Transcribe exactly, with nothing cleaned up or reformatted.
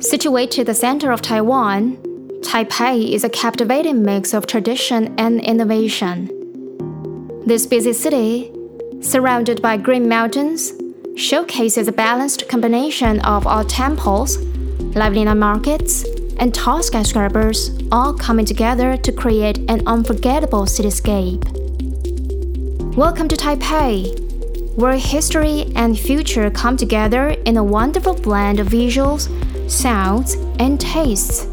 Situated at the center of Taiwan, Taipei is a captivating mix of tradition and innovation. This busy city, surrounded by green mountains, showcases a balanced combination of old temples, lively night markets, and tall skyscrapers, all coming together to create an unforgettable cityscape. Welcome to Taipei, where history and future come together in a wonderful blend of visuals, sounds, and tastes.